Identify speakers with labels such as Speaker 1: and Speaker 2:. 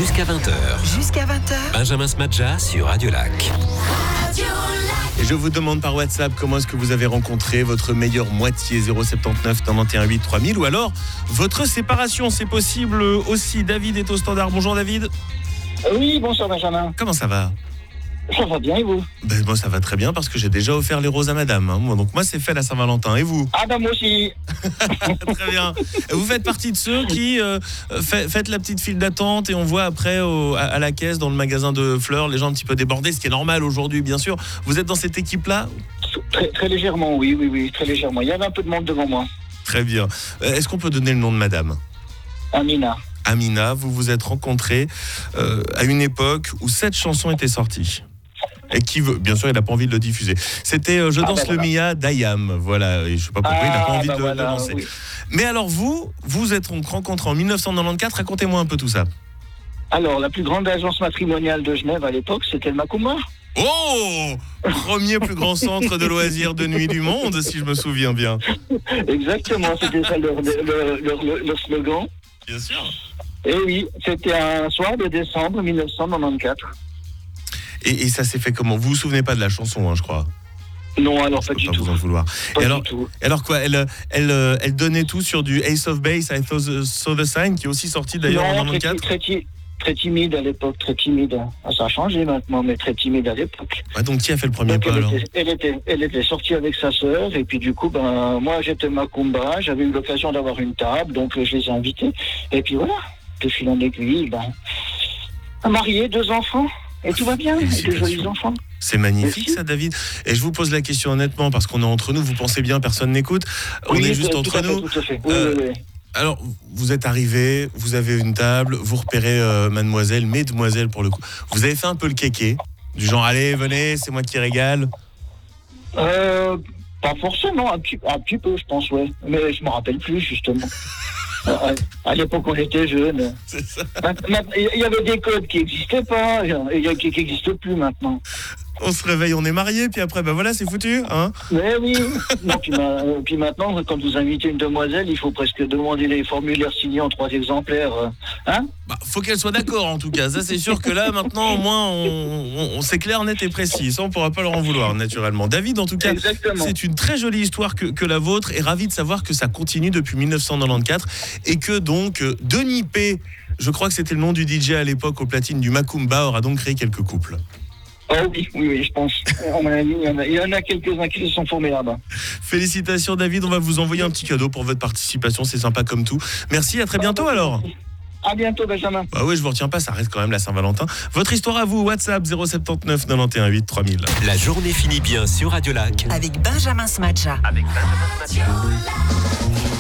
Speaker 1: Jusqu'à 20h.
Speaker 2: Jusqu'à 20h.
Speaker 1: Benjamin Smadja sur Radio Lac.
Speaker 3: Et je vous demande par WhatsApp comment est-ce que vous avez rencontré votre meilleure moitié 079 91 8 3000 ou alors votre séparation, c'est possible aussi. David est au standard. Bonjour David.
Speaker 4: Oui, bonsoir Benjamin.
Speaker 3: Comment ça va?
Speaker 4: Ça va bien et vous?
Speaker 3: Moi ça va très bien parce que j'ai déjà offert les roses à madame. Donc moi c'est fait la Saint-Valentin. Et vous?
Speaker 4: Ah moi aussi.
Speaker 3: Très bien. Vous faites partie de ceux qui faites la petite file d'attente et on voit après à la caisse dans le magasin de fleurs les gens un petit peu débordés, ce qui est normal aujourd'hui bien sûr. Vous êtes dans cette équipe-là?
Speaker 4: Très légèrement, oui, très légèrement. Il y avait un peu de monde devant moi.
Speaker 3: Très bien. Est-ce qu'on peut donner le nom de madame? Amina, vous vous êtes rencontrés à une époque où cette chanson était sortie. Et qui veut, bien sûr, il n'a pas envie de le diffuser. C'était Je danse le Mia d'Ayam. Voilà, et je ne sais pas pourquoi il n'a pas envie de le lancer. Oui. Mais alors vous êtes rencontrés en 1994, racontez-moi un peu tout ça.
Speaker 4: Alors, la plus grande agence matrimoniale de Genève à l'époque, c'était le Macumba.
Speaker 3: Oh! Premier plus grand centre de loisirs de nuit du monde, si je me souviens bien.
Speaker 4: Exactement, c'était ça leur slogan.
Speaker 3: Bien sûr.
Speaker 4: Et oui, c'était un soir de décembre 1994.
Speaker 3: Et ça s'est fait comment? Vous vous souvenez pas de la chanson, je crois.
Speaker 4: Non, alors pas du tout.
Speaker 3: Vous en vouloir.
Speaker 4: Pas
Speaker 3: et
Speaker 4: du tout.
Speaker 3: Alors quoi? Elle donnait tout sur du Ace of Base, I Saw the Sign, qui est aussi sorti d'ailleurs en 94.
Speaker 4: Très timide à l'époque, très timide. Ça a changé maintenant, mais très timide à l'époque.
Speaker 3: Ouais, donc qui a fait le premier pas alors?
Speaker 4: Elle était sortie avec sa sœur, et puis du coup, moi j'étais Macumba, j'avais eu l'occasion d'avoir une table, donc je les ai invités. Et puis voilà, de fil en aiguille, marié, 2 enfants. Et tout va bien, et de jolis enfants.
Speaker 3: C'est magnifique. Merci. Ça, David. Et je vous pose la question honnêtement, parce qu'on est entre nous, vous pensez bien, personne n'écoute. On est juste entre nous.
Speaker 4: Tout à fait. Oui.
Speaker 3: Alors, vous êtes arrivé, vous avez une table, vous repérez mesdemoiselles pour le coup. Vous avez fait un peu le kéké, du genre, allez, venez, c'est moi qui régale.
Speaker 4: Pas forcément, un petit peu, je pense, ouais. Mais je me rappelle plus, justement. À l'époque, on était jeunes.
Speaker 3: C'est ça.
Speaker 4: Il y avait des codes qui n'existaient pas, et qui n'existent plus maintenant.
Speaker 3: On se réveille, on est mariés, puis après, voilà, c'est foutu, hein?
Speaker 4: Mais oui. Non, puis maintenant, quand vous invitez une demoiselle, il faut presque demander les formulaires signés en 3 exemplaires, hein?
Speaker 3: Faut qu'elle soit d'accord, en tout cas. Ça, c'est sûr que là, maintenant, au moins, on c'est clair, net et précis. Ça, on pourra pas leur en vouloir, naturellement. David, en tout cas, exactement. C'est une très jolie histoire que la vôtre, et ravi de savoir que ça continue depuis 1994, et que donc, Denis P., je crois que c'était le nom du DJ à l'époque au platine du Macumba, aura donc créé quelques couples.
Speaker 4: Oh oui, je pense. Il y en a quelques-uns qui se sont formés là-bas.
Speaker 3: Félicitations David, on va vous envoyer un petit cadeau pour votre participation, c'est sympa comme tout. Merci, à très bientôt alors.
Speaker 4: À bientôt Benjamin.
Speaker 3: Oui, je vous retiens pas, ça reste quand même la Saint-Valentin. Votre histoire à vous, WhatsApp 079 91 8 3000.
Speaker 1: La journée finit bien sur Radio Lac.
Speaker 2: Avec Benjamin Smadja.